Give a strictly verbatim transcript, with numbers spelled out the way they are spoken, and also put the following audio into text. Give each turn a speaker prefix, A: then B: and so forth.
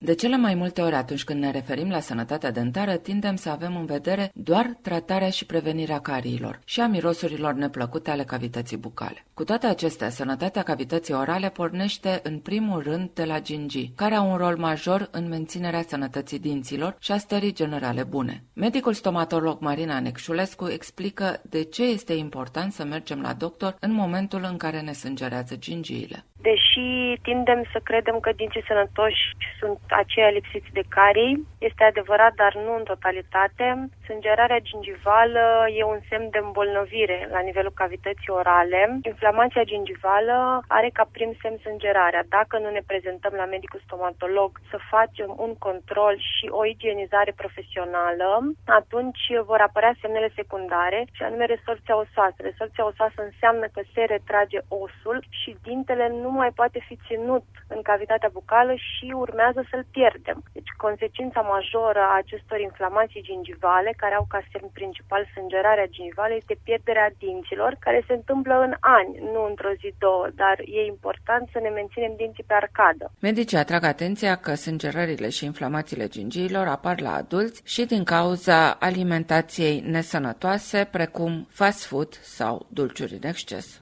A: De cele mai multe ori atunci când ne referim la sănătatea dentară, tindem să avem în vedere doar tratarea și prevenirea cariilor și a mirosurilor neplăcute ale cavității bucale. Cu toate acestea, sănătatea cavității orale pornește în primul rând de la gingii, care au un rol major în menținerea sănătății dinților și a stării generale bune. Medicul stomatolog Marina Necșulescu explică de ce este important să mergem la doctor în momentul în care ne sângerează gingiile.
B: Deși tindem să credem că dinții sănătoși sunt aceia lipsiți de carii, este adevărat, dar nu în totalitate. Sângerarea gingivală e un semn de îmbolnăvire la nivelul cavității orale. Inflamația gingivală are ca prim semn sângerarea. Dacă nu ne prezentăm la medicul stomatolog să facem un control și o igienizare profesională, atunci vor apărea semnele secundare, și anume resorpția osoasă. Resorpția osoasă înseamnă că se retrage osul și dintele nu mai poate fi ținut în cavitatea bucală și urmează să-l pierdem. Deci consecința majoră a acestor inflamații gingivale, care au ca semn principal sângerarea gingivală, este pierderea dinților, care se întâmplă în ani, nu într-o zi, două, dar e important să ne menținem dinții pe arcadă.
A: Medicii atrag atenția că sângerările și inflamațiile gingiilor apar la adulți și din cauza alimentației nesănătoase, precum fast food sau dulciuri în exces.